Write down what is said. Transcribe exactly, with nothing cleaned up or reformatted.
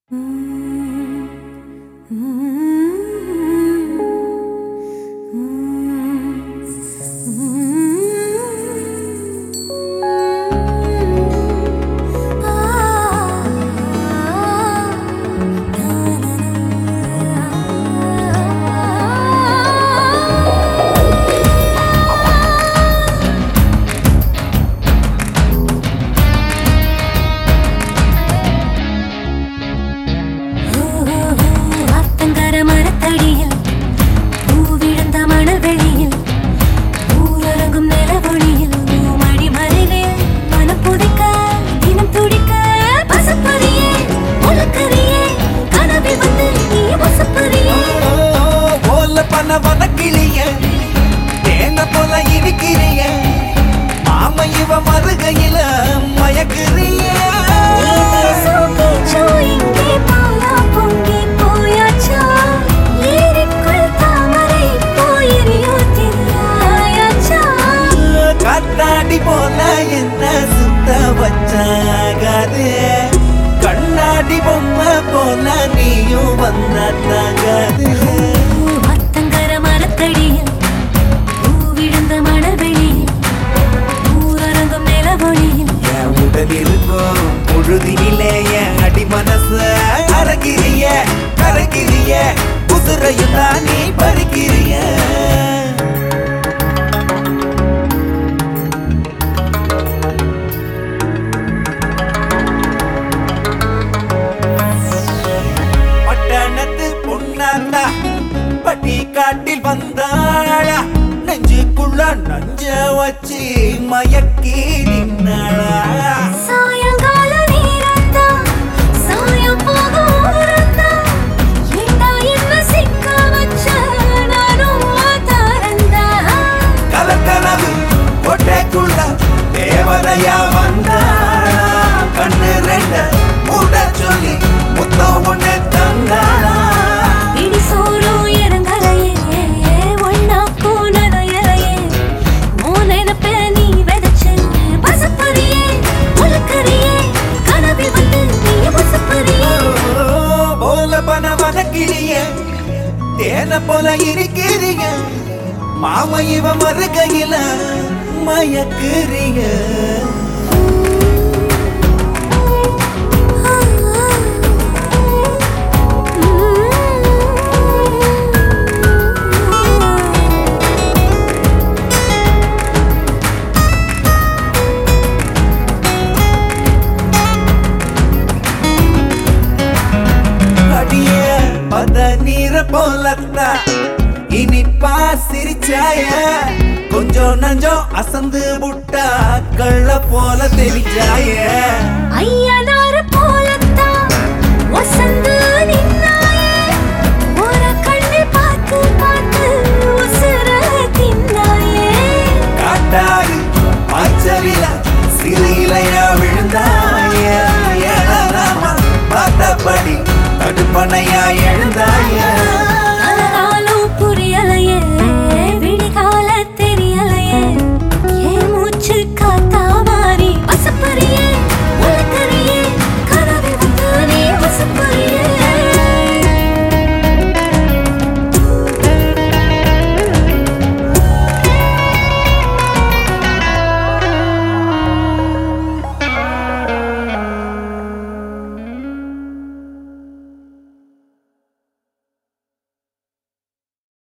கண்ணாடி பொம்மை போல நீயும் வந்தாங்க அத்தங்கர மரத்தடியில் பூ விழுந்த மணவெளியில் ஊரங்கும் நிலவொளியில் என் உடல் இருக்கும் பொழுதினிலே என் அடி மனசு அறகிறிய கரகிறிய உசுரையும் தான் நீ பறிக்கிறிய பட்டி காட்டில் வந்தாளா நெஞ்சுக்குள்ள நஞ்ச வச்சு மயக்கி நின்னாளா சாயங்கால நேரத்தா சாயம் போகுறதா ஏண்டா என்ன சிக்க வச்ச நானும் தாரந்தா கலக்கலவு ஒட்டைக்குள்ள தேவதையா வந்தாளா கண்ணு ரெண்ட மூட சொல்லி முத்தம் ஒண்ணு தந்தாளா தேன போல இருக்கிறீங்க மாமா இவ மறுகையில மயக்குறீங்க நீர போலத்தா இனிப்பா சிரிச்சாய கொஞ்சம் நஞ்சம் அசந்து புட்டா கள்ள போல தெரிஞ்சாய ஐயா